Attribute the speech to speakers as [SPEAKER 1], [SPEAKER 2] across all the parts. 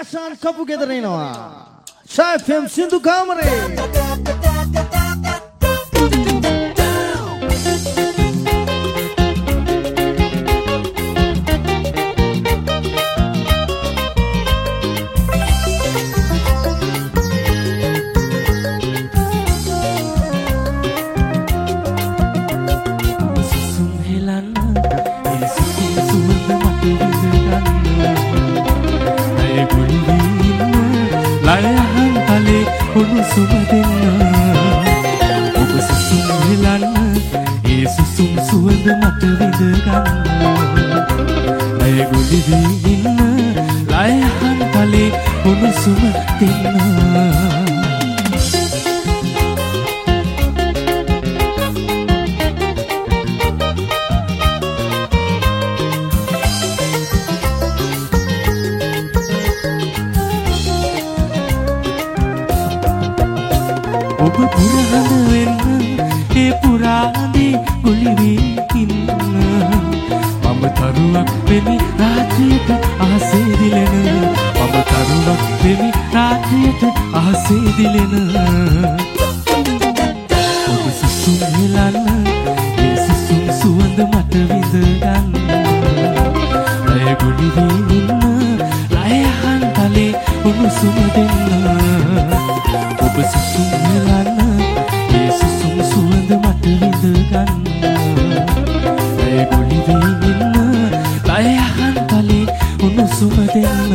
[SPEAKER 1] ආශාන් කපු ගෙදර එනවා. ෂයිෆම් සින්දු කාමරේ.
[SPEAKER 2] සුම දෙන්න ඔබ සුසුම් හෙලන්න ඒ සුසුම් සුවඳ මට විඳ ගන්න අය ගොඩි වී ඉන්න ලයහන් තලේ උණුසුම දෙන්න ඔබ පුරහඳ වෙන්න ඒ පුරාදී ගොලිවී ඉන්න මම තරුවක් වෙමි රාත්‍රියට අහසේ දිලෙන මම තරුවක් වෙමි රාත්‍රියට අහසේ දිලෙන ඔබ සුසුම් හෙලන්න ඒ සුසුම් සුවඳ මට විඳ ගන්න අය ගොලිවී ඉන්න ලයහන් තලේ උණුසුම දෙන්න ඔබ සුසුම් හෙලන්න ඒ සුසුම් සුවඳ මට විඳ ගන්න අය ගොලි වී ඉන්න ලයහන් තලේ උණුසුම දෙන්න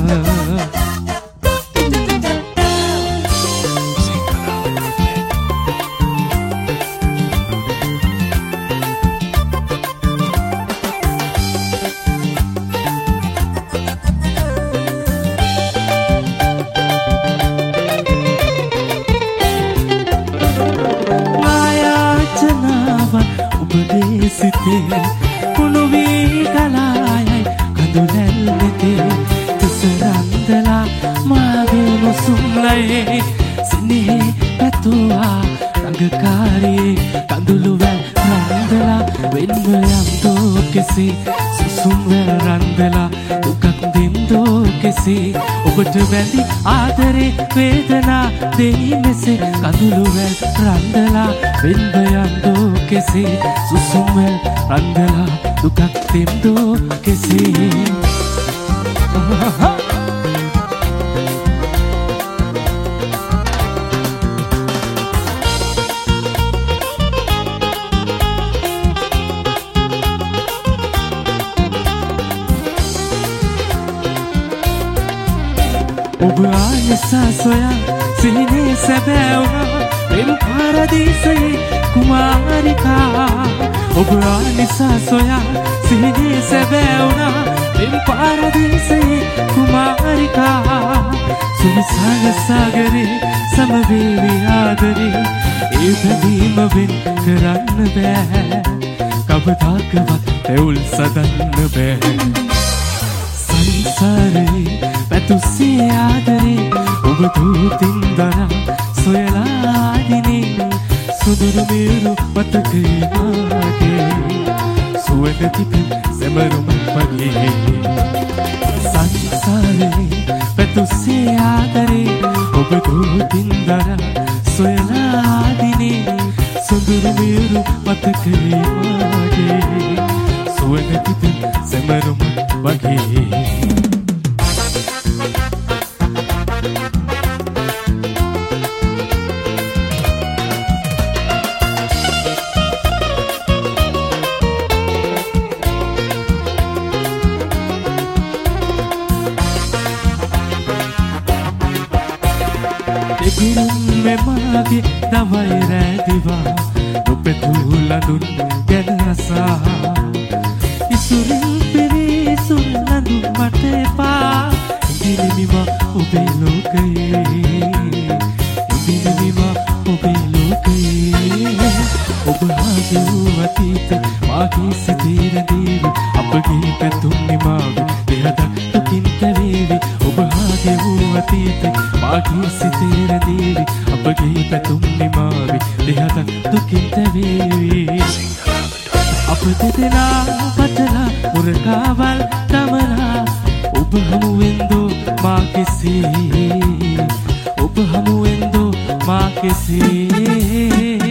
[SPEAKER 2] සිතේ කුණු වී ගලායයි කඳු නැල්ලෙතේ තුසරන්දලා මාගේ උණුසුම්ලයේ සිනහේ පැතුවා රඟකාරී කඳුළු වැල් රන්දලා වෙන්න යම්දෝ කෙසේ සුසුම් වැල් රන්දලා දුකක් දෙම්දෝ කෙසේ ඔබට බැඳි ආදරේ වේදනා දෙයි මෙසේ කඳුළු වැල් රන්දලා වෙන්න යම්දෝ කෙසේ සුසුම් වැල් රන්දලා දුකක් දෙම්දෝ කෙසේ ඔබ ආයසා සොයා සිහිනේ සැබෑ වුණා වෙන පාරදීසයේ කුමාරිකා ඔබ ආයසා සොයා සිහිනේ සැබෑ වුණා වෙන පාරදීසයේ කුමාරිකා සුවිසාග සාගරේ සමවේවි ආදරේ ඒ බැඳීම වෙන් කරන්න බෑ කවදාකවත් තෙවුල් සදන්න බෑ සංසාරේ පැතුසේ ආදරේ ඔබ දූතින් දරා සොයලා දිනේ සුදුරු මිරු මතකේ මාගේ සුවඳ තිබෙන සැමරුම වගේ සංසාරේ පැතුසේ ආදරේ ඔබ දූතින් දරා සොයලා දිනේ සුදුරු මිරු මතකේ මාගේ සුවඳ තිබෙන සැමරුම වගේ මෙමාගේ දවයි රැදිවා නොපෙතුලඳුන් ගැන රසා ඉසුරින් පිරී සුල්ලඳුන් මට එපා ඉදිරිමිවා ඔබේ ලෝකයේ ඉදිරිමිවා ඔබේ ලෝකයේ ඔබ ආගේ වූ අතීත මාගේ සිතේ රැඳීවි අපගේ පැතුම් නිමාවි දෙහදක් දුකින් තැවේවි ඔබ ආගේ වූ අතීත මාගේ සිතේ රැඳීවි අපගේ පැතුම් නිමාවි දෙහදක් දුකින් තැවේවි අප දෙදෙනා පටලා මුරකාවල් දමලා ඔබ හමුවෙන්දෝ මාගේ කෙසේ ඔබ හමුවෙන්දෝ මා කෙසේ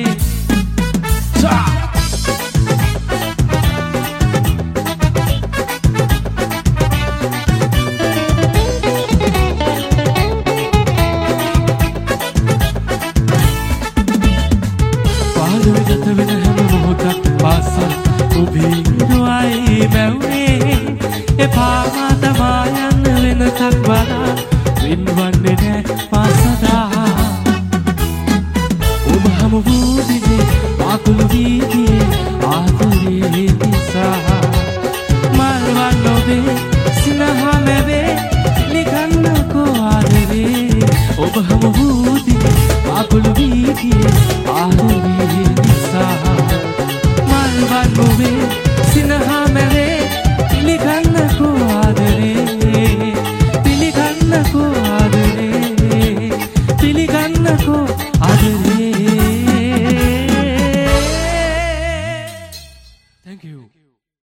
[SPEAKER 2] පාළුවේ ගත වෙන හැම මොහොතක් පාසා ඔබේ රුවයි මැවුනේ එපා තමා යන්න වෙනසක් වඩා වෙන්වන්නේ නෑ පාසදා ඔබ හමු වූ දිනේ මාකුළු වීදියේ ආදරේ නිසා මල්වන් ඔබේ සිනහා මැවේ නිකන්නකෝ ආදරේ ඔබ හමු වූ දිනේ මාකුළු වීදියේ ආදරේ නිසා මල්වන් ඔබේ සිනහා මැවේ නිකන්නකෝ ආදරේ පිළිගන්නකෝ ආදරේ පිළිගන්නකෝ ආදරේ Thank you